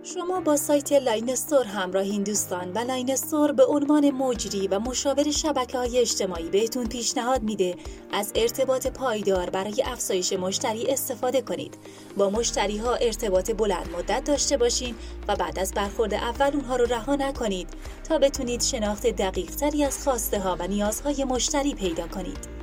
شما با سایت لاین استور همراهین دوستان و لاین استور به عنوان مجری و مشاور شبکه‌های اجتماعی بهتون پیشنهاد میده از ارتباط پایدار برای افزایش مشتری استفاده کنید. با مشتری‌ها ارتباط بلند مدت داشته باشین و بعد از برخورد اول اونها رو رها نکنید تا بتونید شناخت دقیق‌تری از خواسته‌ها و نیازهای مشتری پیدا کنید.